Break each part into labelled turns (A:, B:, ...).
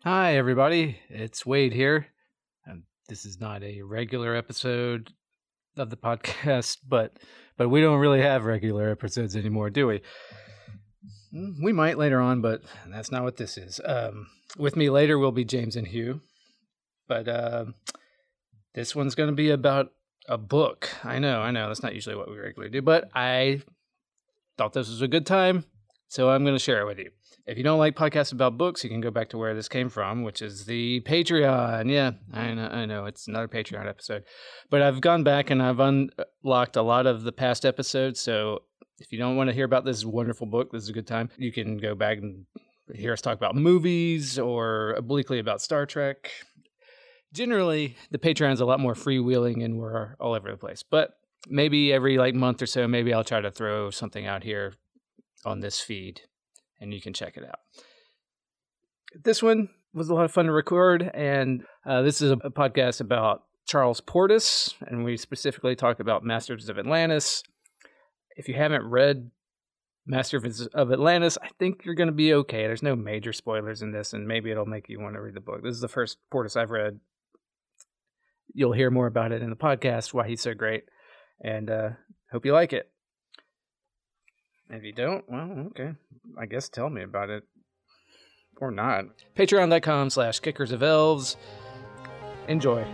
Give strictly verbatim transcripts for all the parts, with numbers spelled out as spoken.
A: Hi, everybody. It's Wade here. Um, this is not a regular episode of the podcast, but but we don't really have regular episodes anymore, do we? Mm, We might later on, but that's not what this is. Um, with me later will be James and Hugh, but uh, this one's going to be about a book. I know, I know. That's not usually what we regularly do, but I thought this was a good time, so I'm going to share it with you. If you don't like podcasts about books, you can go back to where this came from, which is the Patreon. Yeah, I know, I know, it's another Patreon episode. But I've gone back and I've unlocked a lot of the past episodes, so if you don't want to hear about this wonderful book, this is a good time. You can go back and hear us talk about movies or obliquely about Star Trek. Generally, the Patreon's a lot more freewheeling and we're all over the place. But maybe every like month or so, maybe I'll try to throw something out here on this feed, and you can check it out. This one was a lot of fun to record, and uh, this is a, a podcast about Charles Portis, and we specifically talked about Masters of Atlantis. If you haven't read Masters of Atlantis, I think you're going to be okay. There's no major spoilers in this, and maybe it'll make you want to read the book. This is the first Portis I've read. You'll hear more about it in the podcast, why he's so great, and uh, hope you like it. If you don't, well, okay. I guess tell me about it. Or not. Patreon.com slash Kickers of Elves. Enjoy.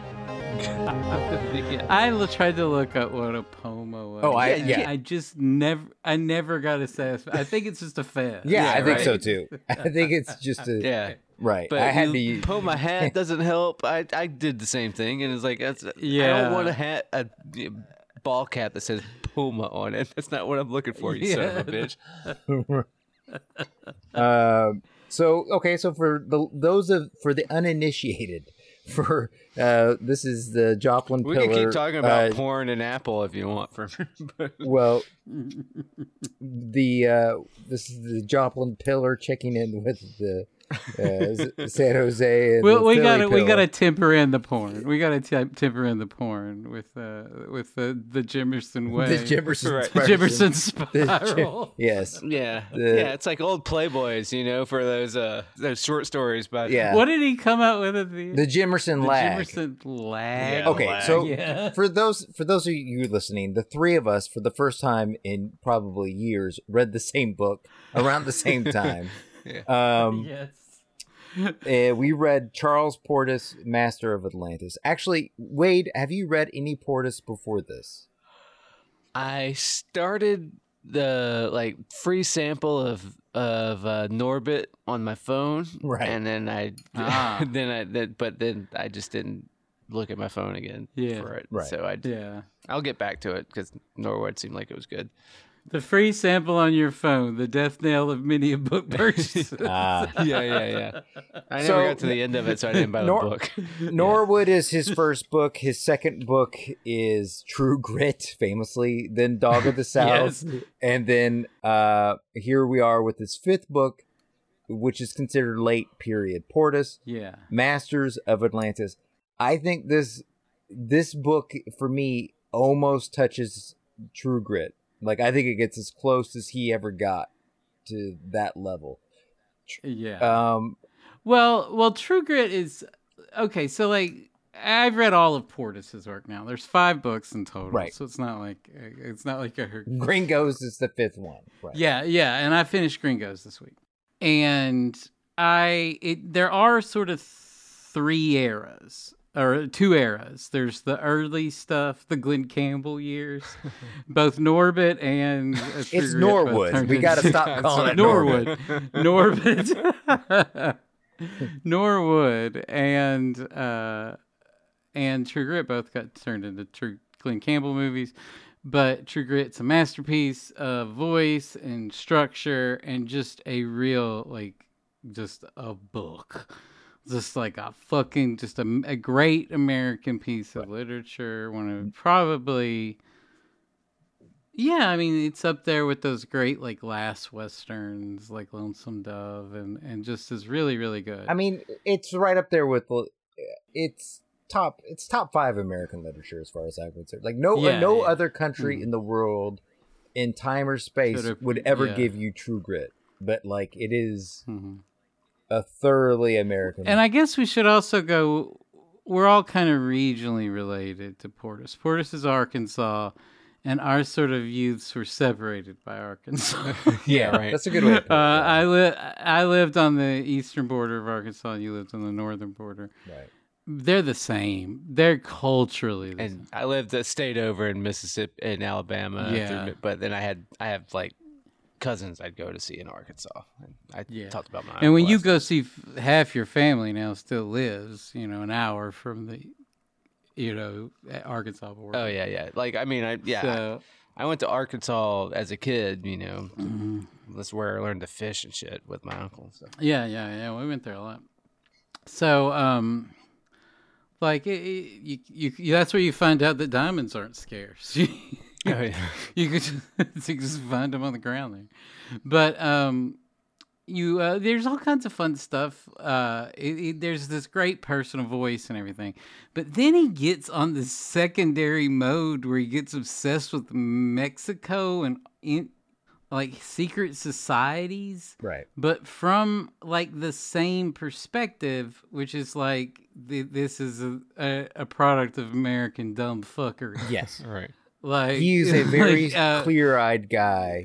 B: I l- tried to look up what a pomo was.
C: Oh, I-
B: and
C: yeah.
B: I just never, I never got a sense. I think it's just a fan.
C: Yeah,
A: Yeah,
C: I think
A: right.
C: so too. I think it's just a
D: Yeah,
C: right.
D: but
C: I had
D: you
C: to.
D: pull my hat doesn't help. I I did the same thing, and it's like that's I
B: Yeah.
D: don't want a hat, a ball cap that says Puma on it. That's not what I'm looking for, you son of a bitch.
C: Um. So okay. So for the those of for the uninitiated, for uh, this is the Joplin
D: We
C: Pillar.
D: can keep talking about
C: uh,
D: porn and Apple if you want. For
C: Well, the uh, this is the Joplin Pillar checking in with the uh, San Jose. And
B: Well,
C: the
B: we
C: Philly
B: gotta, we
C: Pillar.
B: gotta temper in the porn. We gotta t- temper in the porn with, uh, with the the Jimerson way.
C: the Jimerson.
D: Right.
B: The
C: version.
B: Jimerson
C: The Jim-
B: spiral.
C: Yes.
D: yeah,
C: The-
D: yeah, it's like old Playboys, you know, for those uh those short stories. But
C: Yeah.
B: What did he come out with at the
C: The Jimerson
B: the
C: lag.
B: Jimerson lag?
D: Yeah,
C: Okay,
D: lag.
C: so
B: Yeah.
C: for those for those of you listening, the three of us, for the first time in probably years, read the same book around the same time. Um,
B: Yes.
C: uh, we read Charles Portis, Master of Atlantis. Actually, Wade, have you read any Portis before this?
D: I started the like free sample of of uh, Norbit on my phone,
C: Right.
D: And then I,
B: Ah.
D: then I, then, but then I just didn't look at my phone again
B: Yeah.
D: for it.
C: Right.
D: So I,
B: Yeah.
D: I'll get back to it because Norwood seemed like it was good.
B: The free sample on your phone, the death knell of many a book purchase.
C: Ah.
D: Yeah, yeah, yeah. I never
C: So-
D: got to the end of it, so I didn't buy the
C: Nor-
D: book.
C: Norwood is his first book. His second book is True Grit, famously. Then Dog of the South.
B: Yes.
C: And then uh, here we are with his fifth book, which is considered late period. Portis,
B: Yeah.
C: Masters of Atlantis. I think this this book, for me, almost touches True Grit. Like, I think it gets as close as he ever got to that level.
B: Yeah.
C: Um,
B: Well, well, True Grit is okay. So, like, I've read all of Portis's work now. There's five books in total,
C: Right.
B: so it's not like it's not like a
C: Gringos is the fifth one. Right.
B: yeah, yeah. And I finished Gringos this week, and I it there are sort of three eras or two eras. There's the early stuff, the Glenn Campbell years, both Norbit and uh, True
C: It's
B: Grit both
C: Norwood.
B: turned
C: We got to
B: into-
C: stop calling it
B: Norwood.
C: Norwood.
B: Norbit, Norwood, and uh, and True Grit both got turned into True Glenn Campbell movies. But True Grit's a masterpiece of voice and structure, and just a real like, just a book, just like a fucking just a, a great American piece of literature. One of probably. Yeah, I mean, it's up there with those great, like, last Westerns, like Lonesome Dove, and, and just is really, really good.
C: I mean, it's right up there with it's top. It's top five American literature as far as I'm concerned. Like no
B: Yeah,
C: no
B: yeah.
C: other country
B: Mhm.
C: in the world, in time or space,
B: Could've-
C: would ever
B: yeah.
C: give you True Grit. But like it is,
B: Mhm.
C: a thoroughly American.
B: And I guess we should also go. We're all kind of regionally related to Portis. Portis is Arkansas, and our sort of youths were separated by Arkansas.
A: Yeah, right.
C: That's a good way to put it.
B: Uh,
C: yeah.
B: I li- I lived on the eastern border of Arkansas, and you lived on the northern border.
C: Right.
B: They're the same. They're culturally the
D: And
B: same.
D: I lived a state over in Mississippi, in Alabama.
B: Yeah.
D: through- but then I had I have like cousins I'd go to see in Arkansas. And I
B: Yeah.
D: talked about my.
B: And when
D: uncle
B: you
D: last
B: go see f- half your family now still lives, you know, an hour from the, you know, Arkansas border.
D: Oh yeah, yeah. Like I mean, I yeah.
B: So,
D: I went to Arkansas as a kid. You know,
B: mhm.
D: that's where I learned to fish and shit with my uncle. So.
B: yeah, yeah, yeah. We went there a lot. So, um, like, it, it, you, you, you, that's where you find out that diamonds aren't scarce.
D: Oh, yeah.
B: You could just, you could just find them on the ground there. But um, you uh, there's all kinds of fun stuff. Uh, it, it, there's this great personal voice and everything. But then he gets on this secondary mode where he gets obsessed with Mexico and in, like secret societies.
C: Right.
B: But from like the same perspective, which is like th- this is a, a, a product of American dumb fuckery.
C: Yes.
D: All right.
B: Like
C: He's a very
B: like, uh,
C: clear-eyed guy.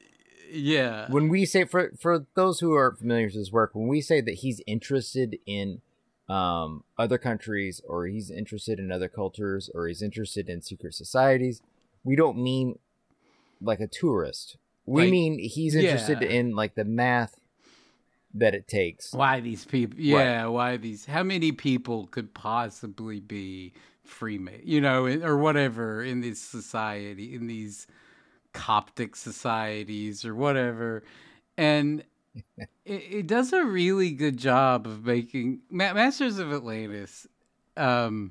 B: Yeah.
C: When we say, for for those who are familiar with his work, when we say that he's interested in um, other countries, or he's interested in other cultures, or he's interested in secret societies, we don't mean like a tourist. We
B: Like,
C: mean he's interested
B: yeah.
C: in like the math that it takes.
B: Why these people? Yeah, why these? How many people could possibly be Freemasons? You know, in- or whatever in this society, in these Coptic societies or whatever, and it, it does a really good job of making Ma- Masters of Atlantis. Um,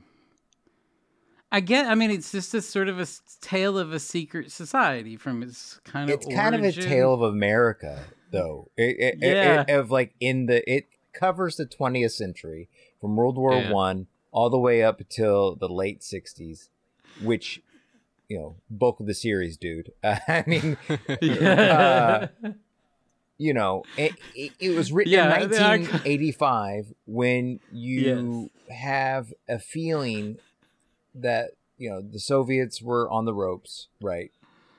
B: I get. I mean, it's just a sort of a s- tale of a secret society from its kind of.
C: It's kind of a
B: origin.
C: tale of America, though. It, it, it-
B: Yeah.
C: it- of like in the it covers the twentieth century from World War
D: Yeah.
C: One all the way up until the late sixties, which, you know, bulk of the series, dude. Uh, I mean,
B: Yeah.
C: uh, you know, it, it, it was written
B: Yeah,
C: in
B: they are-
C: nineteen eighty-five when you have a feeling that, you know, the Soviets were on the ropes, right?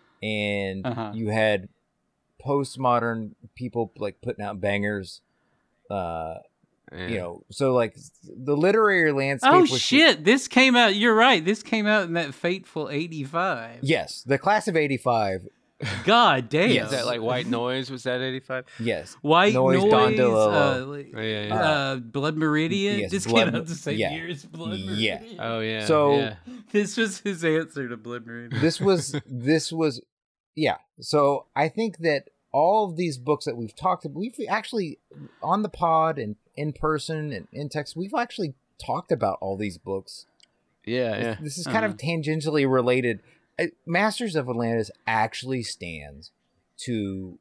C: And
B: Uh-huh.
C: you had postmodern people like putting out bangers, uh,
D: Yeah.
C: you know, so like the literary landscape
B: Oh
C: was
B: shit! This came out. You're right. This came out in that fateful eighty-five.
C: yes, the class of eighty-five.
B: God damn.
C: Yes.
D: Is that like White Noise? Was that eighty-five?
C: Yes,
B: White
C: Noise,
B: Noise?
C: Don
B: uh,
C: DeLillo.
B: like-
D: Oh, yeah, yeah.
B: uh, Blood Meridian.
C: yes,
B: this
C: Blood-
B: came out the same
C: yeah.
B: year as Blood
C: Yeah.
B: Meridian.
D: Oh yeah.
C: So-
D: yeah.
B: This was his answer to Blood Meridian.
C: this was this was yeah. So I think that all of these books that we've talked about, we've actually on the pod and in person and in text, we've actually talked about all these books.
D: yeah, yeah.
C: This is kind of tangentially related. Uh, Masters of Atlantis actually stands to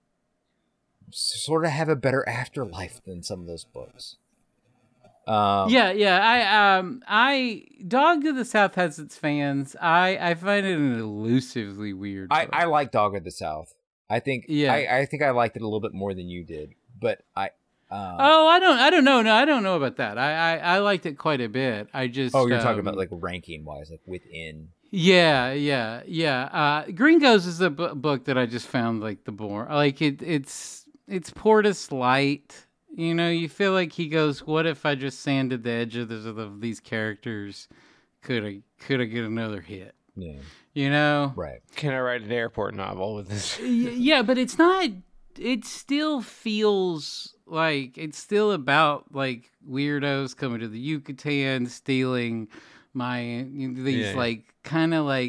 C: sort of have a better afterlife than some of those books. Um,
B: Yeah, yeah. I um I Dog of the South has its fans. I I find it an elusively weird.
C: I,
B: book.
C: I like Dog of the South. I think
B: Yeah.
C: I, I think I liked it a little bit more than you did, but I. Uh,
B: Oh, I don't, I don't know. No, I don't know about that. I, I, I liked it quite a bit. I just.
C: oh, you're talking
B: um,
C: about like ranking wise, like within.
B: Yeah, yeah, yeah. Uh, Gringos is a bu- book that I just found like the bore. Like it, it's it's Portis light. You know, you feel like he goes, "What if I just sanded the edge of, this, of these characters? Could I could I get another hit?"
C: Yeah.
B: You know,
C: Right.
D: Can I write an airport novel with this?
B: Y- yeah, but it's not. It still feels like it's still about like weirdos coming to the Yucatan, stealing my you know, these
D: Yeah, yeah.
B: like kind of like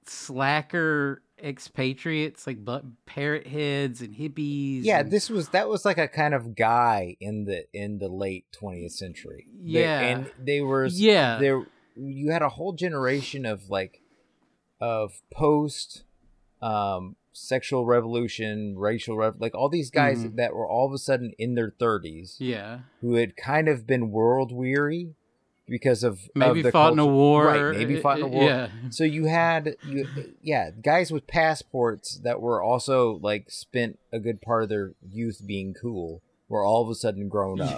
B: slacker expatriates, like bu- parrot heads and hippies.
C: Yeah,
B: and-
C: this was that was like a kind of guy in the in the late twentieth century. They-
B: Yeah.
C: and they were
B: Yeah.
C: there. You had a whole generation of like of post um sexual revolution, racial rev- like all these guys
B: Mhm.
C: that were all of a sudden in their thirties
B: yeah,
C: who had kind of been world weary because of
B: maybe
C: of the
B: fought in a
C: culture-
B: war.
C: right? Maybe fought in a
B: uh,
C: war.
B: Yeah,
C: So you had, you, yeah, guys with passports that were also like spent a good part of their youth being cool, were all of a sudden grown up.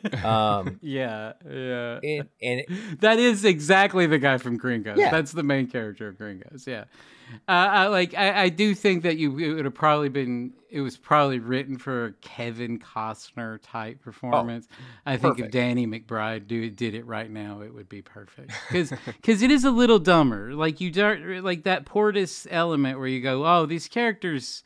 C: Um,
B: yeah, yeah.
C: and, and
B: that is exactly the guy from Gringos.
C: Yeah.
B: That's the main character of Gringos. Yeah. Uh, I like. I, I do think that you it would have probably been. It was probably written for a Kevin Costner type performance. I think
C: perfect.
B: if Danny McBride do, did it right now, it would be perfect. Because because it is a little dumber. Like you don't like that Portis element where you go, oh, these characters.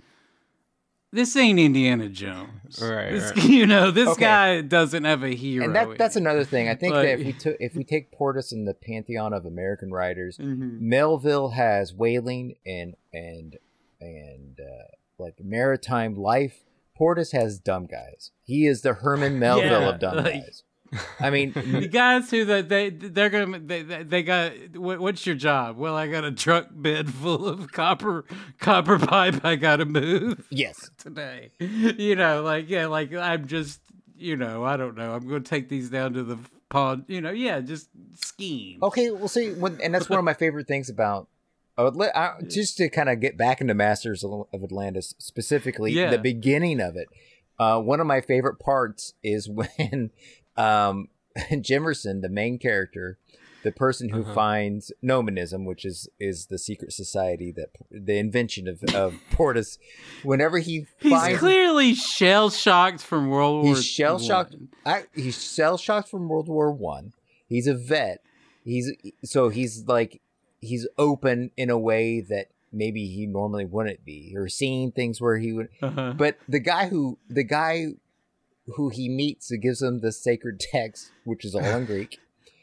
B: This ain't Indiana Jones,
D: Right,
B: This,
D: right.
B: You know, this
C: Okay.
B: guy doesn't have a hero.
C: and that that's another thing. I think
B: Like-
C: that if we took if we take Portis in the pantheon of American writers,
B: Mhm.
C: Melville has whaling and and and uh, like maritime life. Portis has dumb guys. He is the Herman Melville
B: Yeah,
C: of dumb
B: like-
C: guys. I mean,
B: The guys who that they they're gonna they they got what, what's your job? Well, I got a truck bed full of copper copper pipe. I gotta move
C: yes.
B: today. You know, like yeah, like I'm just you know I don't know. I'm gonna take these down to the pond. You know, yeah, just scheme.
C: Okay, well, see, when, and that's one of my favorite things about. I would let, I, just to kind of get back into Masters of of Atlantis, specifically
B: Yeah.
C: the beginning of it. Uh, one of my favorite parts is when um, Jimerson, the main character, the person who
D: Uh-huh.
C: finds Nomanism, which is is the secret society that the invention of, of Portis, whenever he
B: He's
C: finds
B: clearly shell shocked from World War.
C: He's shell shocked.
B: One.
C: He's shell shocked from World War One. He's a vet. He's so he's like he's open in a way that maybe he normally wouldn't be, or seeing things where he would.
B: Uh-huh.
C: But the guy who the guy who he meets who gives him the sacred text, which is all in Greek,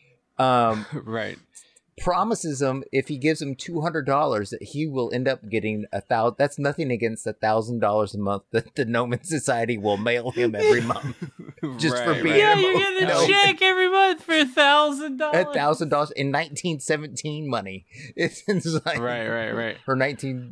C: um,
D: Right.
C: promises him if he gives him two hundred dollars that he will end up getting a thousand. That's nothing against a thousand dollars a month that the Noman Society will mail him every month. Just for
D: Right,
C: being
D: right.
B: Yeah,
C: able-
B: you're getting a
C: No.
B: check every month for a thousand dollars.
C: A thousand dollars in nineteen seventeen money. It's, it's like
D: Right, right, right.
C: or nineteen.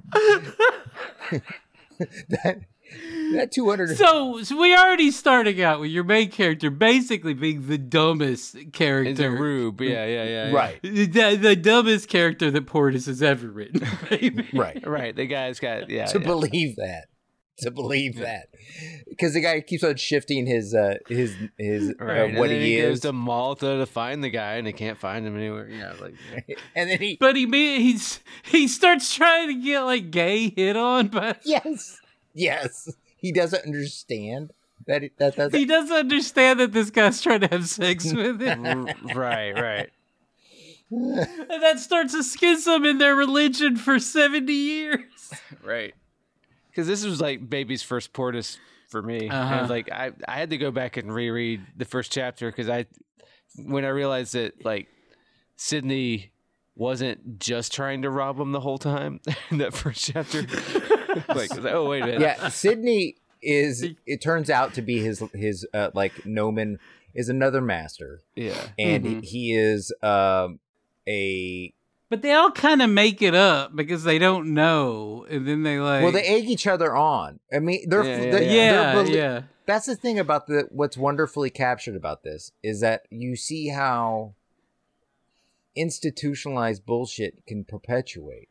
C: that that two hundred.
B: So, so we already starting out with your main character basically being the dumbest
D: It's a
B: character,
D: rube. Yeah, yeah, yeah. yeah.
C: Right,
B: the, the dumbest character that Portis has ever written. Baby.
C: right.
D: Right. The guy's got, yeah.
C: To
D: yeah.
C: believe that, to believe that, because the guy keeps on shifting his uh his his
D: Right.
C: uh,
D: and
C: what
D: then
C: he
D: he goes
C: is,
D: to Malta to find the guy, and they can't find him anywhere. Yeah, like
C: and then he
B: But he me- he's he starts trying to get like gay hit on, but
C: yes, yes, he doesn't understand that it, that that's
B: he doesn't understand that this guy's trying to have sex with him.
D: r- right, right.
B: And that starts a schism in their religion for seventy years.
D: Right. Because this was like baby's first Portis for me.
B: Uh-huh.
D: And like I, I had to go back and reread the first chapter because I, when I realized that like Sydney wasn't just trying to rob him the whole time in that first chapter. like, I was like, oh wait a minute.
C: yeah. Sydney is. It turns out to be his his uh, like Noman is another master,
D: Yeah.
C: and
B: Mhm.
C: he, he is um a
B: But they all kind of make it up because they don't know, and then they like
C: well, they egg each other on. I mean, they're,
D: Yeah, yeah,
C: they're,
D: yeah.
B: yeah,
C: they're belie-
B: yeah.
C: That's the thing about the what's wonderfully captured about this is that you see how institutionalized bullshit can perpetuate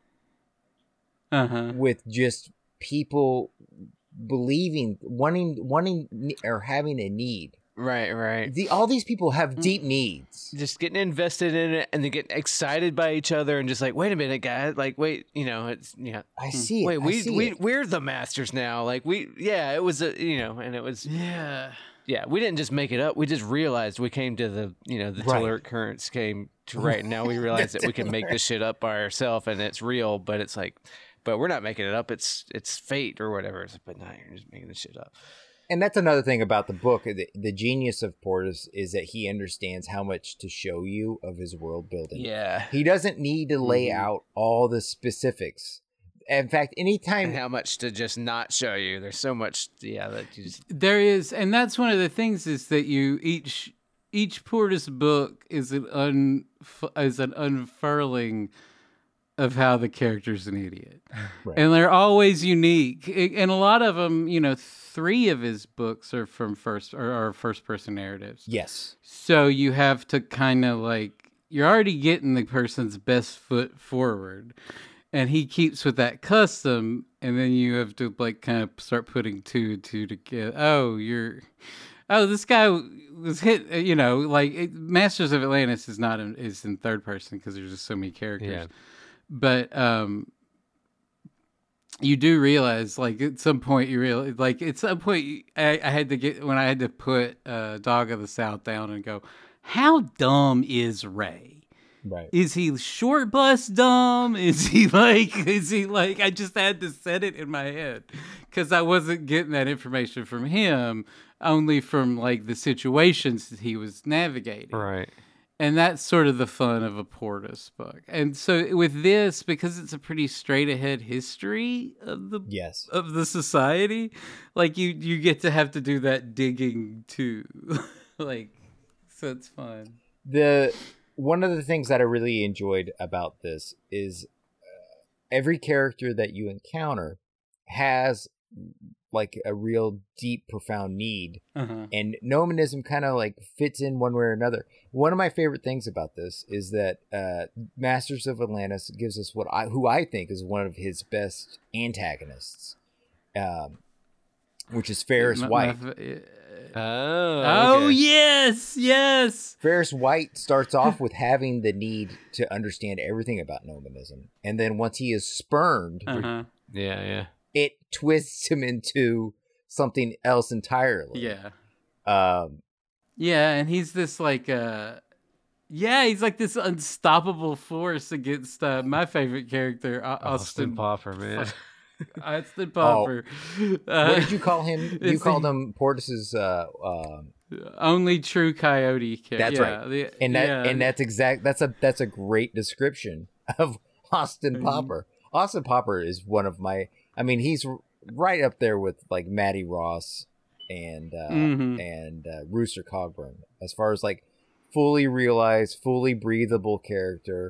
B: Uh huh.
C: with just people believing, wanting, wanting, or having a need.
D: Right, right.
C: The all these people have deep needs.
D: Just getting invested in it and then getting excited by each other and just like, wait a minute, guys. Like, wait, you know, it's, yeah.
C: I see it.
D: Wait,
C: I
D: we
C: see
D: we
C: it.
D: we're the masters now. Like we, yeah, it was a, you know, and it was,
B: Yeah.
D: yeah, we didn't just make it up. We just realized we came to the, you know, the
C: Right.
D: Telluric currents came to right. And now we realize that we can make this shit up by ourselves and it's real. But it's like, but we're not making it up. It's it's fate or whatever. It's like, but no, you're just making this shit up.
C: And that's another thing about the book. The, the genius of Portis is that he understands how much to show you of his world building.
D: Yeah.
C: He doesn't need to lay
D: Mhm.
C: out all the specifics. In fact, anytime
D: And how much to just not show you. There's so much, yeah, that you just,
B: There is, and that's one of the things is that you each each Portis book is an un is an unfurling of how the character's an idiot,
C: Right.
B: and they're always unique. I- And a lot of them, you know, three of his books are from first or are first person narratives.
C: yes,
B: So you have to kind of like you're already getting the person's best foot forward, and he keeps with that custom, and then you have to like kind of start putting two and two together. Oh, you're oh, this guy was hit. You know, like it, Masters of Atlantis is not in, is in third person because there's just so many characters.
D: Yeah.
B: But um, you do realize, like at some point, you realize, like at some point, I, I had to get when I had to put uh, Dog of the South down and go, how dumb is Ray?
C: Right.
B: Is he short bus dumb? Is he like, is he like, I just had to set it in my head because I wasn't getting that information from him, only from like the situations that he was navigating.
D: Right.
B: And that's sort of the fun of a Portis book. And so with this, because it's a pretty straight ahead history of the
C: Yes.
B: of the society, like you, you get to have to do that digging too. Like, so it's fun.
C: The one of the things that I really enjoyed about this is uh, every character that you encounter has like a real deep, profound need,
B: Uh-huh.
C: and Nomanism kind of like fits in one way or another. One of my favorite things about this is that uh, Masters of Atlantis gives us what I, who I think is one of his best antagonists, um, which is Ferris
B: My-
C: White.
B: my f-
D: Oh.
B: Oh
D: okay.
B: yes, yes.
C: Ferris White starts off with having the need to understand everything about Nomanism, and then once he is spurned,
B: Uh-huh.
D: Yeah, yeah.
C: it twists him into something else entirely.
B: Yeah.
C: Um,
B: Yeah, and he's this like uh yeah, he's like this unstoppable force against uh, my favorite character, Au-
D: Austin
B: Austin
D: Popper, man.
B: Austin Popper.
C: what
B: Uh,
C: did you call him? You
B: it's
C: called
B: the-
C: him Portis's, uh, um,
B: Only true coyote. Ca-
C: That's
B: yeah,
C: right.
B: the-
C: and that
B: yeah.
C: and that's exact. That's a that's a great description of Austin
B: Mhm.
C: Popper. Austin Popper is one of my. I mean, he's r- right up there with like Matty Ross and uh,
B: Mhm.
C: and uh, Rooster Cogburn as far as like fully realized, fully breathable character.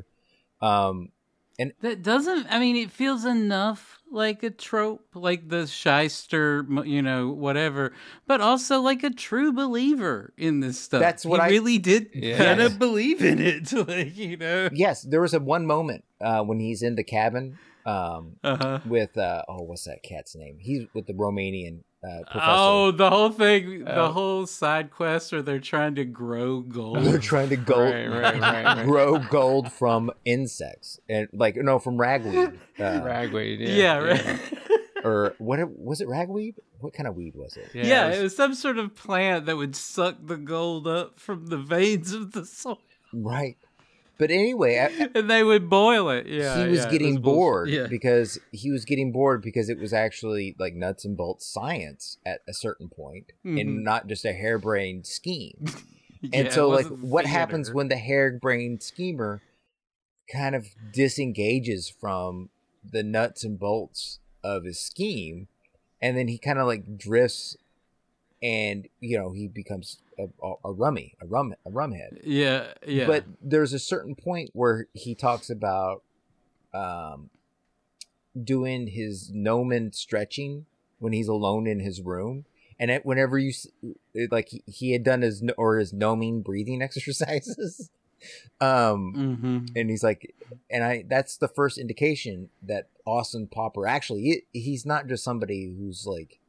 C: Um,
B: That doesn't. I mean, it feels enough like a trope, like the shyster, m- you know, whatever, but also like a true believer in this stuff.
C: That's what
B: he
C: I-
B: really did
D: Yeah.
B: kind of believe in it, like you know.
C: yes, there was a one moment uh, when he's in the cabin um,
B: Uh huh.
C: with uh, oh, what's that cat's name? He's with the Romanian uh, professor.
B: Oh, the whole thing, the
D: Oh.
B: whole side quest where they're trying to grow gold.
C: They're trying to go
D: Right, right, right, right.
C: grow gold from insects and like no from ragweed uh,
D: Ragweed. Yeah,
B: yeah, right.
C: or what was it ragweed? What kind of weed was it?
D: Yeah,
B: Yeah,
D: it was-
B: it was some sort of plant that would suck the gold up from the veins of the soil,
C: Right. But anyway, I,
B: and they would boil it. Yeah,
C: he was
B: yeah, it
C: getting
B: bullshit.
C: bored
B: Yeah.
C: because he was getting bored because it was actually like nuts and bolts science at a certain point
B: Mhm.
C: and not just a harebrained scheme.
B: Yeah,
C: And
B: it
C: so like
B: wasn't
C: what
B: theater.
C: happens when the harebrained schemer kind of disengages from the nuts and bolts of his scheme, and then he kind of like drifts and you know he becomes a, a, a rummy a rum a rumhead.
B: Yeah, yeah.
C: But there's a certain point where he talks about um doing his gnomon stretching when he's alone in his room, and it, whenever you s- it, like he, he had done his or his gnoming breathing exercises, um
B: mm-hmm.
C: and he's like, and I that's the first indication that Austin Popper actually he, he's not just somebody who's like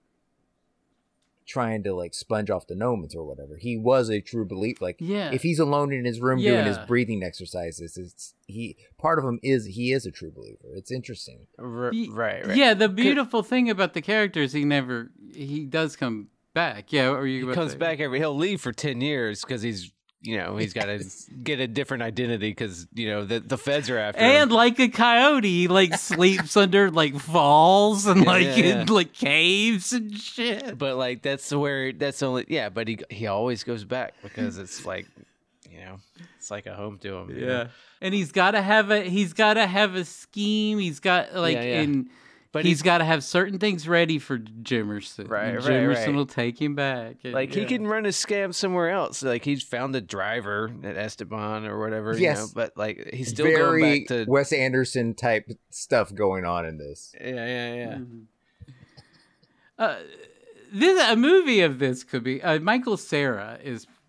C: trying to like sponge off the gnomons or whatever. He was a true believer. Like
B: Yeah.
C: if he's alone in his room doing his
B: Yeah.
C: breathing exercises, it's he part of him is he is a true believer. It's interesting.
D: R-
B: Ye-
D: right, right.
B: Yeah, the beautiful thing about the character is he never he does come back. Yeah, or you
D: He
B: about
D: comes
B: to-
D: back every. He'll leave for ten years because he's, you know, he's got to get a different identity because you know the the feds are after
B: And
D: him.
B: like a coyote, he like sleeps under like falls and
D: Yeah,
B: like
D: yeah,
B: in
D: yeah.
B: like caves and shit.
D: But like that's where that's only yeah. But he he always goes back because it's like, you know, it's like a home to him. you know?
B: Yeah. And he's got to have a he's got to have a scheme. He's got like
D: Yeah, yeah.
B: and
D: But
B: he's
D: he's-
B: got to have certain things ready for Jimerson.
D: Right,
B: and
D: right,
B: Jimerson
D: right.
B: will take him back. And,
D: Like he
B: yeah.
D: can run his scam somewhere else. Like he's found a driver at Esteban or whatever. You
C: Yes.
D: know, but like he's still
C: Very
D: going back to
C: Wes Anderson type stuff going on in this.
D: yeah, yeah, yeah.
B: Mhm. Uh, this a movie of this could be uh, Michael Cera is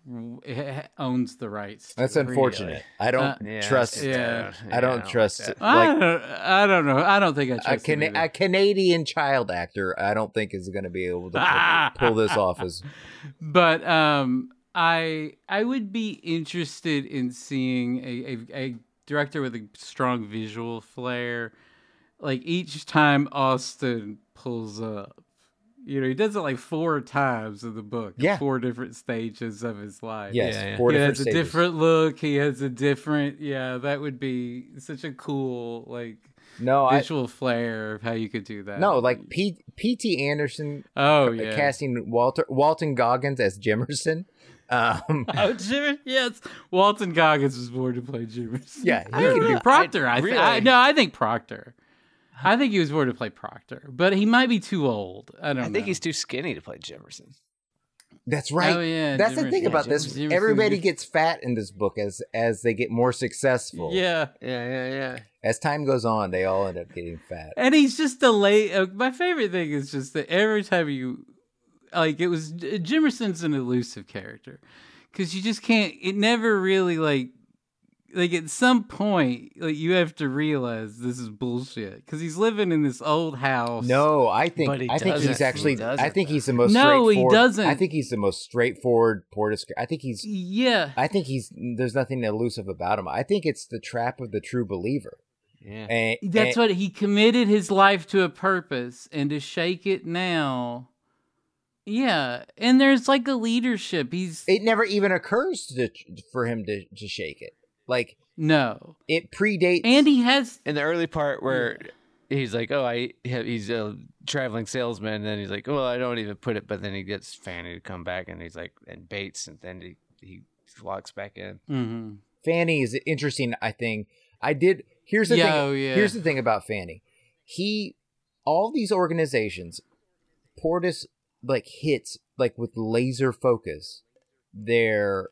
B: w- owns the rights. To
C: That's
B: it.
C: unfortunate. I don't
B: Uh,
D: Yeah,
C: trust.
B: yeah.
C: I don't
D: like
C: trust.
D: that.
B: I
C: Like
B: don't. I don't know. I don't think I
C: a,
B: trust him
C: Cana-
B: either.
C: a Canadian child actor, I don't think is going to be able to
B: Ah!
C: pull, pull this off. As
B: But um, I I would be interested in seeing a, a, a director with a strong visual flair. Like each time Austin pulls up, you know, he does it like four times in the book.
C: Yeah.
B: Four different stages of his life.
C: yes,
D: Yeah, yeah.
C: four
B: he
C: different
B: has a
C: stages.
B: different look. He has a different. Yeah, that would be such a cool like
C: No, I
B: visual flair of how you could do that.
C: no like P P.T. Anderson
B: Oh
C: uh,
B: yeah.
C: casting Walter Walton Goggins as Jimerson. Um,
B: Oh, Jimmy, yes. Walton Goggins was born to play Jimerson.
C: Yeah, he
B: I don't
C: can
B: know.
C: do-
B: Proctor. I,
D: I-
B: th- I
D: really?
B: no, I think Proctor. I think he was born to play Proctor, but he might be too old. I don't
D: I
B: know.
D: think he's too skinny to play Jimerson.
C: that's right.
B: Oh yeah,
C: That's the
B: Jimerson-
C: thing
B: yeah,
C: about this.
B: Jimerson-
C: Everybody
B: Jimerson-
C: gets fat in this book as as they get more successful.
B: Yeah,
D: Yeah, yeah, yeah.
C: As time goes on, they all end up getting fat.
B: and he's just a late. Uh, my favorite thing is just that every time you, like, it was Jimerson's an elusive character because you just can't. It never really like. Like at some point, like you have to realize this is bullshit because he's living in this old house.
C: No, I think
D: But he
C: I think he's
D: doesn't.
C: actually
D: He doesn't,
C: I think
D: though.
C: he's the most
B: No, he
C: straightforward.
B: doesn't.
C: I think he's the most straightforward Portis. I think he's
B: Yeah,
C: I think he's there's nothing elusive about him. I think it's the trap of the true believer.
D: Yeah.
C: And,
B: that's
C: and-
B: what he committed his life to a purpose, and to shake it now. Yeah, and there's like a leadership. He's
C: it never even occurs to for him to, to shake it. Like
B: no,
C: it predates
B: and he has.
D: In the early part where he's like, "Oh, I he's a traveling salesman," and then he's like, "Well, I don't even put it," but then he gets Fanny to come back, and he's like, and Bates, and then he he walks back in.
B: Mhm.
C: Fanny is interesting. I think I did. Here's the
B: Yeah,
C: thing.
B: oh, yeah.
C: Here's the thing about Fanny. He, all these organizations, Portis like hits like with laser focus. Their,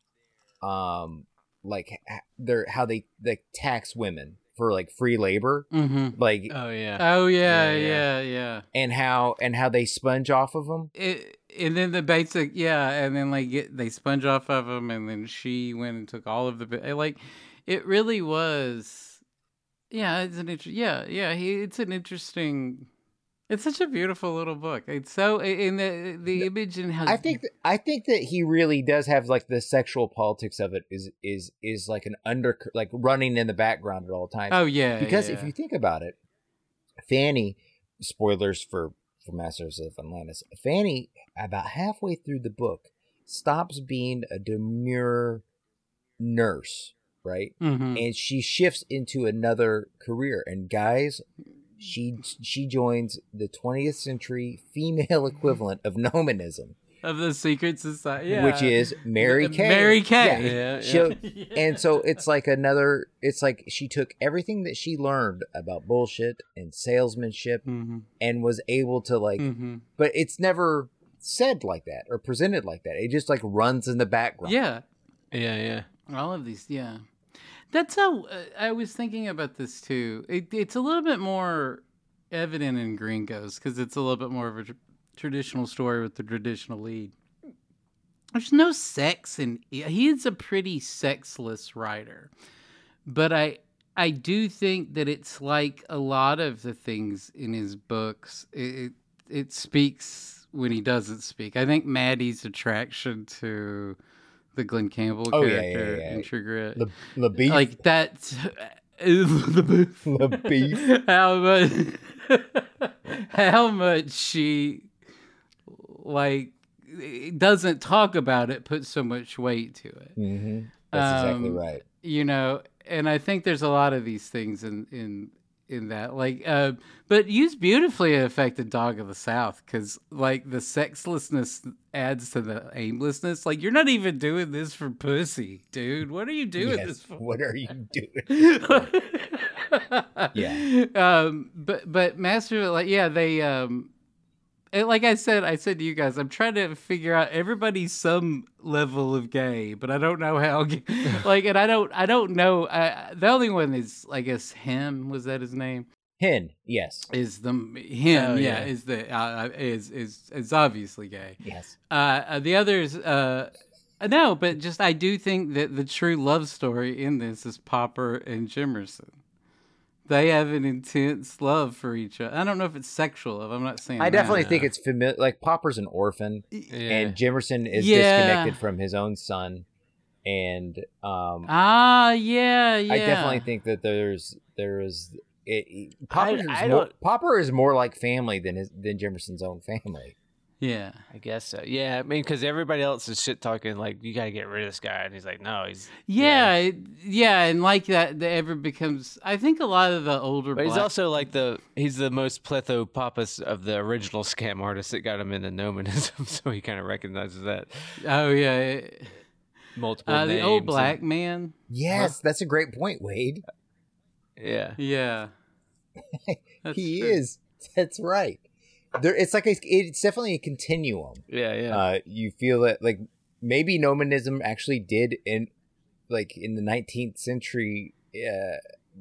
C: um, like ha- their how they like tax women for like free labor,
B: Mhm.
C: like
D: Oh yeah.
B: Oh yeah,
D: Yeah, yeah.
B: yeah, yeah.
C: and how and how they sponge off of them.
B: It, and then the basic, yeah, and then like get they sponge off of him, and then she went and took all of the bi- like. It really was, yeah. It's an inter- yeah, yeah. He, it's an interesting. It's such a beautiful little book. It's so in the the image and how
C: I think that, I think that he really does have like the sexual politics of it is is is like an under like running in the background at all times.
B: Oh yeah,
C: because
B: yeah.
C: if you think about it, Fanny, spoilers for for Masters of Atlantis, Fanny about halfway through the book stops being a demure nurse, right?
B: Mhm.
C: And she shifts into another career. And guys, she she joins the twentieth century female equivalent of nomanism,
B: of the secret society, yeah.
C: which is Mary
B: Uh,
C: Kay.
B: Mary Kay.
C: Yeah.
D: Yeah,
C: She'll-
B: Yeah.
C: And so it's like another, it's like she took everything that she learned about bullshit and salesmanship
B: Mhm.
C: and was able to like,
B: Mhm.
C: but it's never said like that or presented like that. It just like runs in the background.
B: Yeah.
D: Yeah, yeah.
B: All of these, yeah. That's how uh, I was thinking about this too. It, it's a little bit more evident in Gringos because it's a little bit more of a tr- traditional story with the traditional lead. There's no sex, and he is a pretty sexless writer. But I, I do think that it's like a lot of the things in his books. It, it, it speaks when he doesn't speak. I think Maddie's attraction to the Glenn Campbell
C: Oh, yeah,
B: character
C: yeah, yeah.
B: in True Grit,
C: The, the beef.
B: like that, the beef.
C: The beef.
B: How much? How much she like doesn't talk about it, puts so much weight to it.
C: hmm That's exactly
B: Um,
C: right.
B: You know, and I think there's a lot of these things in in in that, like, uh, but used beautifully in Effect the Dog of the South, because like the sexlessness adds to the aimlessness. Like, you're not even doing this for pussy, dude. What are you doing
C: Yes.
B: this for?
C: What are you doing?
B: Yeah. Um. But but Master, like, yeah, they um. And like I said, I said to you guys, I'm trying to figure out everybody's some level of gay, but I don't know how. Gay, like, and I don't, I don't know. I, the only one is, I guess, him. Was that his name?
C: Hen. Yes.
B: Is the him?
D: Oh,
B: yeah,
D: yeah.
B: is the uh, is is is obviously gay.
C: Yes.
B: Uh, uh, the others, uh, No, but just I do think that the true love story in this is Popper and Jimerson. They have an intense love for each other. I don't know if it's sexual love. I'm not saying
C: I definitely
B: that.
C: think it's familiar. Like Popper's an orphan,
D: Yeah.
C: and Jimerson is
B: Yeah.
C: disconnected from his own son, and um,
B: Ah, yeah, yeah.
C: I definitely think that there's there is it, it- Popper, is
D: I
C: more,
D: don't-
C: Popper is more like family than his than Jimerson's own family.
B: Yeah.
D: I guess so. Yeah, I mean, because everybody else is shit talking like you got to get rid of this guy, and he's like, no, he's
B: Yeah, it- yeah, and like that, that ever becomes. I think a lot of the older.
D: But he's
B: black-
D: also like the he's the most plethopoppus of the original scam artists that got him into nomanism, so he kind of recognizes that
B: Oh yeah,
D: multiple
B: uh, the
D: names
B: old
D: and-
B: black man.
C: Yes, that's a great point, Wade.
D: yeah,
B: Yeah, That's
C: he
B: true.
C: is. That's right. There, it's like a, it's definitely a continuum.
D: yeah, yeah.
C: Uh, you feel that like maybe nomanism actually did in like in the nineteenth century uh,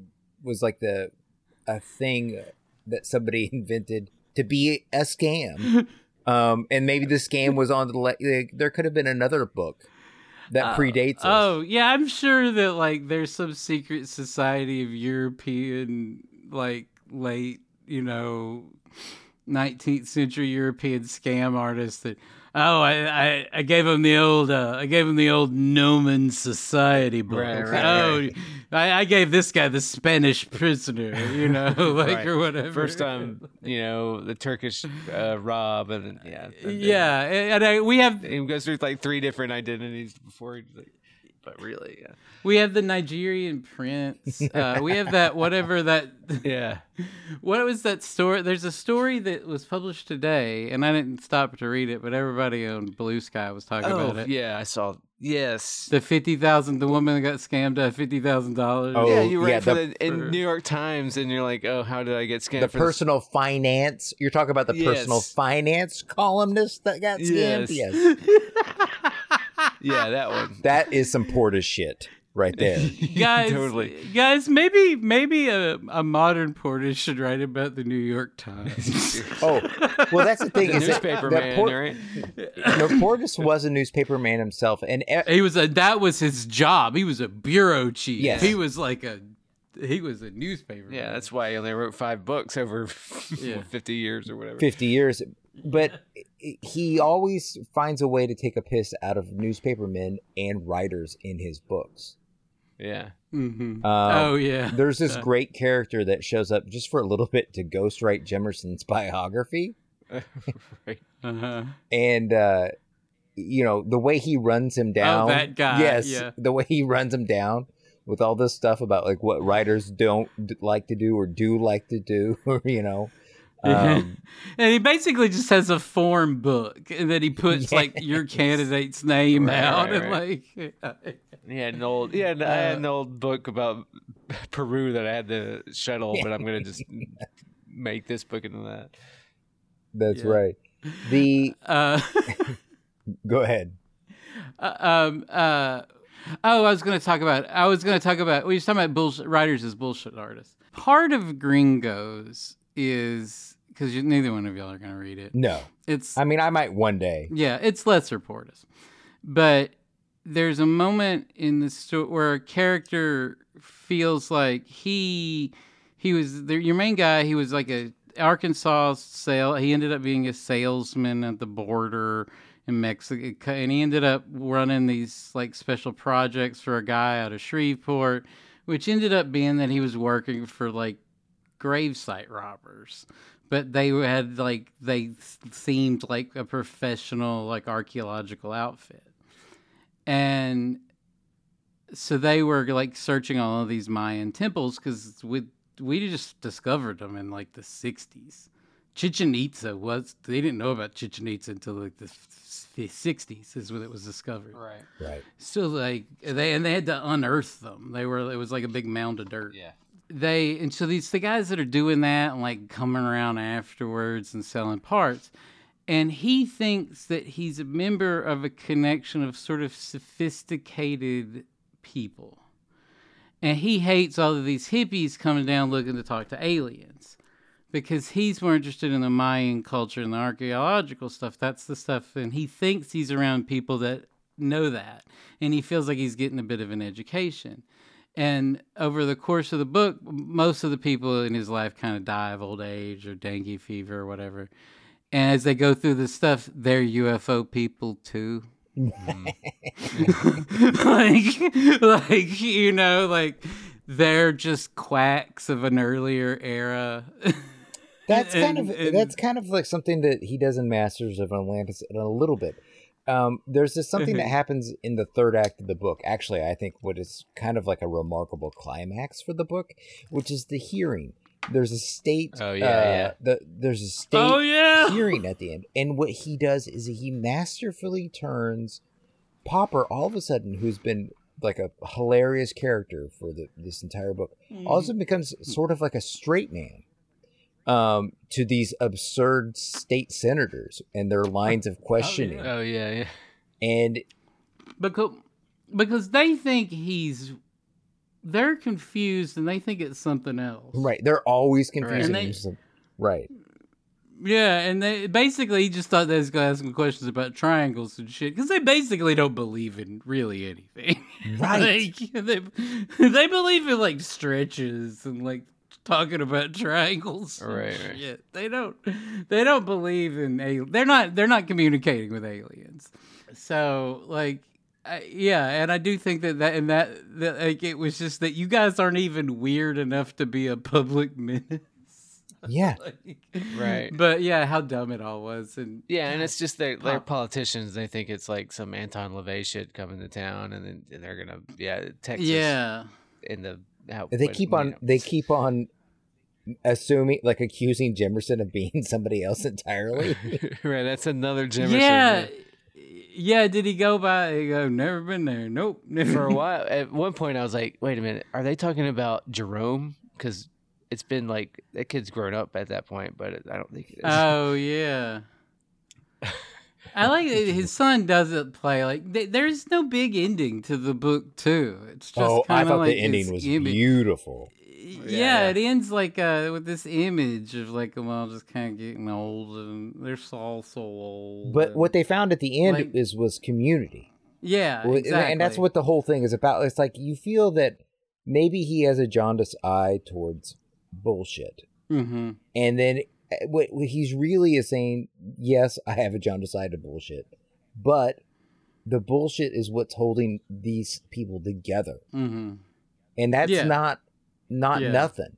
C: was like the a thing that somebody invented to be a scam. Um, and maybe the scam was on the le- like, there could have been another book that
B: Uh,
C: predates us.
B: Oh yeah, I'm sure that like there's some secret society of European like late, you know, nineteenth century European scam artists that oh I, I, I gave him the old uh, I gave him the old Noman Society book.
D: Right, right,
B: oh
D: right.
B: I, I gave this guy the Spanish prisoner, you know, like
D: Right.
B: or whatever.
D: First time, you know, the Turkish uh, Rob, and then, yeah, and then
B: Yeah, and I, we have
D: he goes through like three different identities before he, like, but really, yeah,
B: we have the Nigerian prince. Uh, we have that whatever that
D: yeah,
B: What was that story? There's a story that was published today, and I didn't stop to read it, but everybody on Blue Sky was talking
D: oh
B: about it.
D: yeah, I saw, yes,
B: The fifty thousand, the woman that got scammed out of fifty thousand dollars.
C: Oh,
D: yeah, you write
C: yeah,
D: for
C: the-
D: the, in
B: for-
D: New York Times, and you're like, oh, how did I get scammed?
C: the
D: for this?
C: personal finance. You're talking about the personal
D: Yes.
C: finance columnist that got scammed.
D: Yes.
C: Yes,
D: Yeah, that one.
C: that is some Portis shit right there.
B: Guys,
D: totally.
B: guys, maybe maybe a, a modern Portis should write about the New York Times.
C: Oh, well, that's the thing.
D: The
C: is that-
D: newspaper
C: that
D: man,
C: Port-
D: right?
C: no, Portis was a newspaper man himself, and e-
B: he was a that was his job. He was a bureau chief.
C: Yes.
B: He was like a he was a newspaper.
D: Yeah,
B: man.
D: that's why he only wrote five books over
B: Yeah.
D: fifty years or whatever.
C: fifty years. But he always finds a way to take a piss out of newspapermen and writers in his books.
D: Yeah.
B: Mhm.
C: Um,
B: oh yeah.
C: There's this
B: Uh,
C: great character that shows up just for a little bit to ghostwrite Jimerson's biography.
D: Right.
B: Uh-huh.
C: And, uh, you know, the way he runs him down.
B: that guy,
C: Yes.
B: yeah.
C: The way he runs him down with all this stuff about like what writers don't d- like to do or do like to do, or, you know. Um,
B: And he basically just has a form book, and then he puts like your candidate's name
D: Right,
B: out,
D: right,
B: and like,
D: He had an old, yeah, I had an old book about Peru that I had to shuttle, but I'm gonna just make this book into that.
C: that's
B: Yeah.
C: right. The
B: uh,
C: Go ahead.
B: uh, um, uh, oh, I was going to talk about. I was going to talk about. We were talking about bullshit writers as bullshit artists. Part of Gringos is because neither one of y'all are going to read it.
C: No.
B: It's
C: I mean, I might one day.
B: Yeah, it's Lesser Portis. But there's a moment in the story where a character feels like he he was the, your main guy. He was like a Arkansas sale. He ended up being a salesman at the border in Mexico, and he ended up running these like special projects for a guy out of Shreveport, which ended up being that he was working for like gravesite robbers. But they had like they seemed like a professional like archaeological outfit, and so they were like searching all of these Mayan temples because we we just discovered them in like the sixties. Chichen Itza was they didn't know about Chichen Itza until like the sixties is when it was discovered.
D: Right.
C: Right.
B: So like they and they had to unearth them. They were it was like a big mound of dirt.
D: Yeah.
B: They and so these the guys that are doing that and like coming around afterwards and selling parts, and he thinks that he's a member of a connection of sort of sophisticated people, and he hates all of these hippies coming down looking to talk to aliens because he's more interested in the Mayan culture and the archaeological stuff. That's the stuff, and he thinks he's around people that know that, and he feels like he's getting a bit of an education. And over the course of the book, most of the people in his life kind of die of old age or dengue fever or whatever. And as they go through this stuff, they're U F O people too. like, like you know, like they're just quacks of an earlier era.
C: That's kind
B: And-
C: of
B: and-
C: that's kind of like something that he does in Masters of Atlantis a little bit. Um, there's this something that happens in the third act of the book. Actually, I think what is kind of like a remarkable climax for the book, which is the hearing. There's a state.
D: Oh, yeah,
C: uh,
D: yeah.
C: The, there's a state
B: Oh, yeah.
C: hearing at the end, and what he does is he masterfully turns Popper all of a sudden, who's been like a hilarious character for the, this entire book, also becomes sort of like a straight man. Um, to these absurd state senators and their lines of questioning.
D: Oh yeah, yeah.
C: And
B: because because they think he's they're confused and they think it's something else.
C: right, they're always
D: Right.
C: confusing
B: And they-
C: themselves. Right.
B: Yeah, and they basically he just thought they was gonna ask them questions about triangles and shit because they basically don't believe in really anything.
C: Right.
B: like, they they believe in like stretches and like talking about triangles. and
D: Right, right.
B: shit. They don't. They don't believe in a. They're not. They're not communicating with aliens. So like. I, yeah, and I do think that that and that, that like it was just that you guys aren't even weird enough to be a public menace.
C: Yeah.
B: Like,
D: Right.
B: But yeah, how dumb it all was, and
D: Yeah, and it's just they're, they're
B: Pop-
D: politicians. They think it's like some Anton LaVey shit coming to town, and then and they're gonna yeah Texas
B: yeah,
D: in the how,
C: They
D: when,
C: keep
D: you
C: on
D: know.
C: they keep on assuming, like, accusing Jimerson of being somebody else entirely.
D: Right. That's another Jimerson.
B: yeah, yeah. Did he go by? He go, never been there. Nope. Never.
D: For a while, at one point, I was like, "Wait a minute, are they talking about Jerome?" Because it's been like that kid's grown up at that point, but it, I don't think it is.
B: Oh yeah. I like that his son doesn't play like th- there's no big ending to the book too. It's just
C: Oh, I
B: kind of
C: thought
B: like
C: the ending
B: this
C: was
B: image.
C: beautiful.
B: Yeah,
D: yeah.
B: it ends like uh, with this image of like them all just kind of getting old, and they're all so old.
C: But
B: and-
C: what they found at the end
B: Like-
C: is was community.
B: yeah,
C: Well, and-
B: exactly.
C: And that's what the whole thing is about. It's like you feel that maybe he has a jaundiced eye towards bullshit.
B: Mm-hmm.
C: And then uh, what, what he's really is saying, yes, I have a jaundiced eye to bullshit, but the bullshit is what's holding these people together.
B: Mm-hmm.
C: And that's
B: Yeah.
C: not not
B: Yeah.
C: nothing.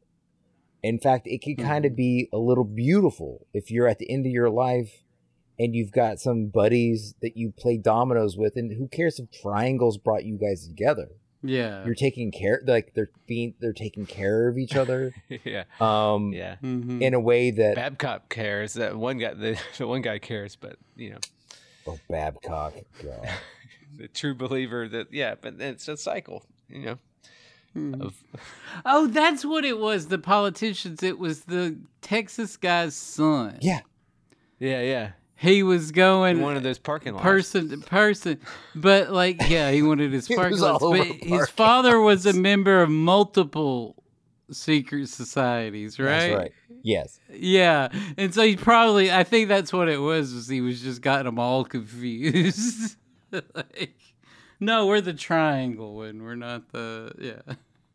C: In fact, it can kind of be a little beautiful if you're at the end of your life and you've got some buddies that you play dominoes with, and who cares if triangles brought you guys together?
B: Yeah.
C: You're taking care, like they're being, they're taking care of each other,
D: yeah,
C: um,
D: yeah.
B: Mm-hmm.
C: in a way that
D: Babcock cares. That one guy, the, the one guy cares, but you know,
C: oh, Babcock, God.
D: the true believer that yeah, but it's a cycle, you know.
B: Mhm.
D: Of
B: Oh, that's what it was. The politicians. It was the Texas guy's son.
C: Yeah,
D: yeah, yeah.
B: He was going
D: In one of those parking lots.
B: person to person, but like, yeah, he wanted his
C: It
B: parking
C: was all
B: lots.
C: over
B: But
C: the
B: his
C: parking
B: father was a member of multiple secret societies, right?
C: that's right. Yes,
B: Yeah, and so he probably, I think that's what it was. Was he was just got them all confused. Like, no, we're the triangle one. We're not the yeah.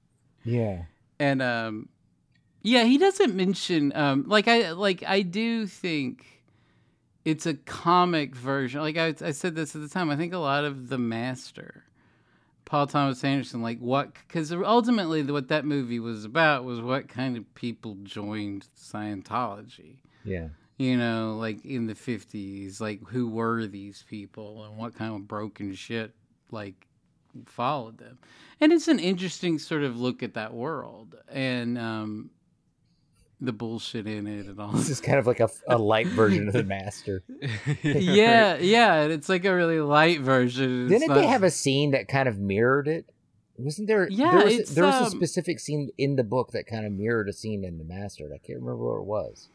C: yeah.
B: And um, yeah, he doesn't mention um, like I like I do think it's a comic version. Like I, I said this at the time. I think a lot of The Master, Paul Thomas Anderson, like what because ultimately what that movie was about was what kind of people joined Scientology.
C: Yeah.
B: You know, like in the fifties, like who were these people and what kind of broken shit like followed them. And it's an interesting sort of look at that world and um, the bullshit in it and all.
C: This is kind of like a, a light version of the Master.
B: yeah, yeah, and it's like a really light version. It's
C: Didn't
B: not-
C: they have a scene that kind of mirrored it? Wasn't there?
B: Yeah,
C: there was,
B: it's,
C: there was a
B: um,
C: specific scene in the book that kind of mirrored a scene in the Master. I can't remember what it was.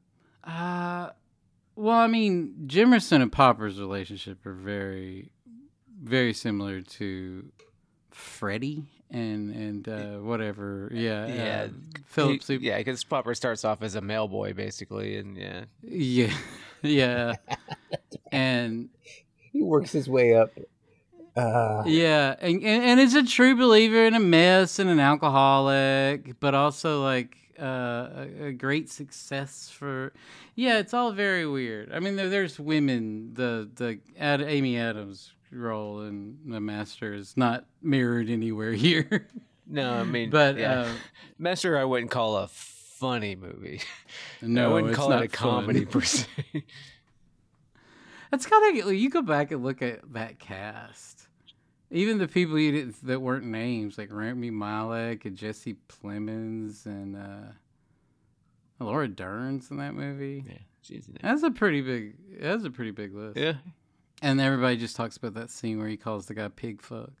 B: Uh, well, I mean, Jimerson and Popper's relationship are very, very similar to Freddie and and uh, whatever. Yeah,
D: Yeah.
B: uh, Philip.
D: He- yeah, because Popper starts off as a mail boy basically, and yeah,
B: yeah, yeah, and
C: He works his way up Uh,
B: Yeah, and, and and is a true believer and a mess and an alcoholic, but also like uh, a, a great success for. Yeah, it's all very weird. I mean, there, there's women. The the Ad, Amy Adams role in The Master is not mirrored anywhere here.
D: No, I mean,
B: But,
D: yeah.
B: uh,
D: Master, I wouldn't call a funny movie.
B: No,
D: I wouldn't
B: it's
D: call
B: not
D: it a comedy
B: fun.
D: per se.
B: That's kind of you go back and look at that cast. Even the people you didn't that weren't names like Rami Malek and Jesse Plemons and uh, Laura Dern's in that movie.
D: Yeah, she's in it.
B: That's a pretty big. That's a pretty big list.
D: Yeah.
B: And everybody just talks about that scene where he calls the guy pig fuck.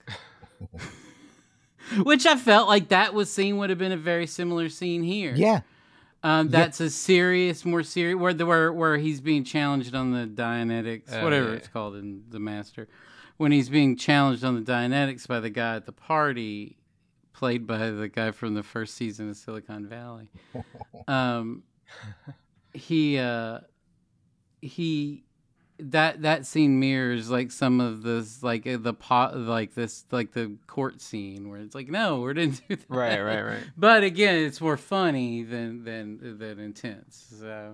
B: Which I felt like that was scene would have been a very similar scene here.
C: yeah.
B: Um, that's a serious, more serious, where the where where he's being challenged on the Dianetics,
D: Oh,
B: whatever
D: yeah.
B: it's called in The Master, when he's being challenged on the Dianetics by the guy at the party, played by the guy from the first season of Silicon Valley. Um, he uh, he that that scene mirrors like some of this like uh, the pot like this like the court scene where it's like no we didn't do that.
D: Right, right, right.
B: But again, it's more funny than than than intense. So,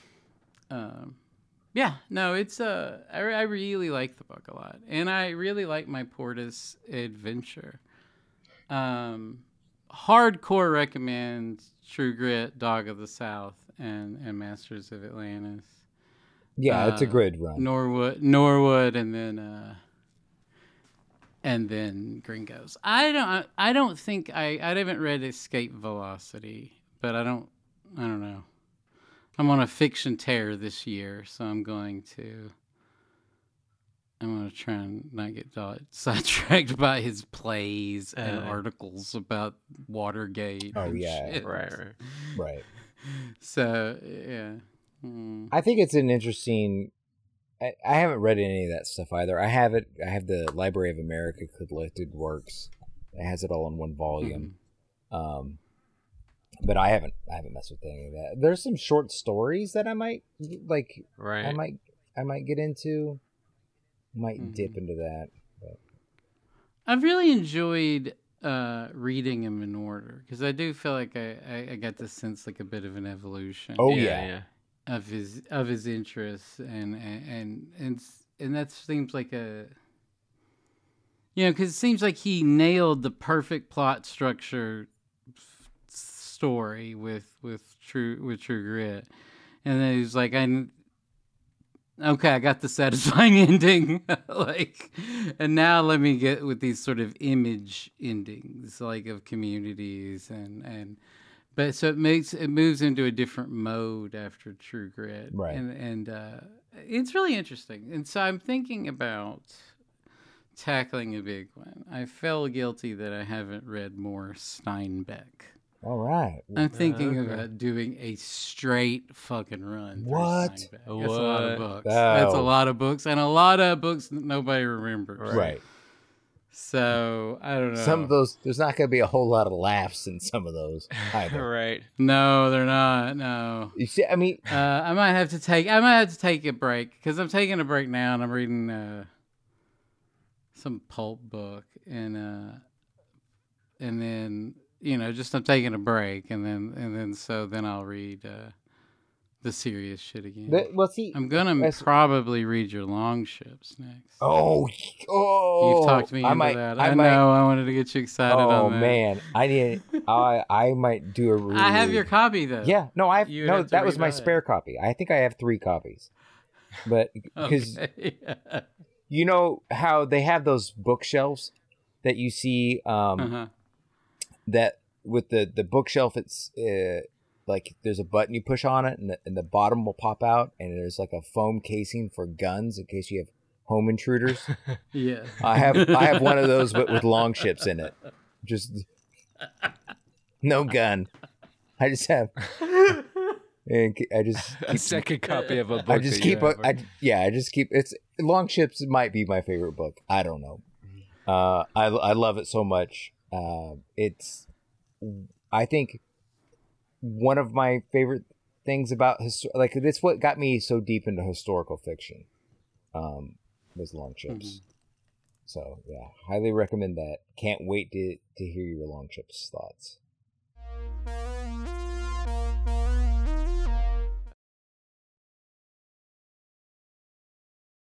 B: um, yeah, no, it's uh, I, I really like the book a lot, and I really like my Portis adventure. Um, hardcore recommend True Grit, Dog of the South, and and Masters of Atlantis.
C: Yeah, it's a
B: Uh,
C: good run.
B: Norwood, Norwood, and then uh, and then Gringos. I don't. I don't think I. I haven't read Escape Velocity, but I don't. I don't know. I'm on a fiction tear this year, so I'm going to. I'm going to try and not get uh, sidetracked by his plays and
D: Uh.
B: articles about Watergate.
C: Oh,
B: and
C: yeah.
B: shit.
D: Right, right.
C: Right.
B: So yeah. Mm.
C: I think it's an interesting. I, I haven't read any of that stuff either. I have it. I have the Library of America collected works. It has it all in one volume. Um, but I haven't. I haven't messed with any of that. There's some short stories that I might like.
D: Right.
C: I might. I might get into. Might
B: Mhm.
C: dip into that. But.
B: I've really enjoyed uh, reading him in order because I do feel like I, I, I got to sense like a bit of an evolution
C: Oh
D: yeah,
C: yeah.
D: yeah.
B: of his of his interests and and and and, s- and that seems like a you know because it seems like he nailed the perfect plot structure f- story with with true with True Grit, and then he's like I. Okay, I got the satisfying ending. like, and now let me get with these sort of image endings, like of communities and and, but so it makes it moves into a different mode after True Grit,
C: Right.
B: And and uh, it's really interesting. And so I'm thinking about tackling a big one. I feel guilty that I haven't read more Steinbeck.
C: All right.
B: I'm thinking
D: okay.
B: about doing a straight fucking run. through
C: What?
B: Steinbeck. That's a lot of
D: What?
B: books. That's a
C: Oh.
B: lot of books, and a lot of books that nobody remembers.
C: Right.
B: So I don't know.
C: Some of those. There's not going to be a whole lot of laughs in some of those either.
D: Right.
B: No, they're not. No.
C: You see, I mean,
B: Uh, I might have to take. I might have to take a break because I'm taking a break now, and I'm reading uh, some pulp book, and uh, and then you know, just I'm taking a break, and then and then so then I'll read uh, the serious shit again.
C: the, well, see.
B: I'm gonna
C: that's-
B: probably read your long ships next.
C: Oh, oh!
B: You've talked me
C: I
B: into
C: might,
B: that.
C: I,
B: I,
C: might,
B: know. I wanted to get you excited
C: Oh
B: on that.
C: man, I need. I I might do a. Reread.
B: I have your copy though.
C: Yeah, no, I have
B: You would
C: no.
B: have to
C: That was my
B: rebuy it.
C: spare copy. I think I have three copies, but because
B: Okay.
C: you know how they have those bookshelves that you see, um,
B: uh-huh.
C: that with the the bookshelf, it's uh, like there's a button you push on it, and the, and the bottom will pop out, and there's like a foam casing for guns in case you have home intruders.
B: Yeah.
C: I have I have one of those, but with long ships in it. Just no gun. I just have. And I just
D: A second copy of a book.
C: I just
D: that you
C: keep a,
D: have.
C: I, yeah I just keep it's Long Ships might be my favorite book. I don't know. Uh, I I love it so much. Uh, it's I think one of my favorite things about his like it's what got me so deep into historical fiction. Um, was Long Ships. So yeah, highly recommend that. Can't wait to to hear your Longship's thoughts.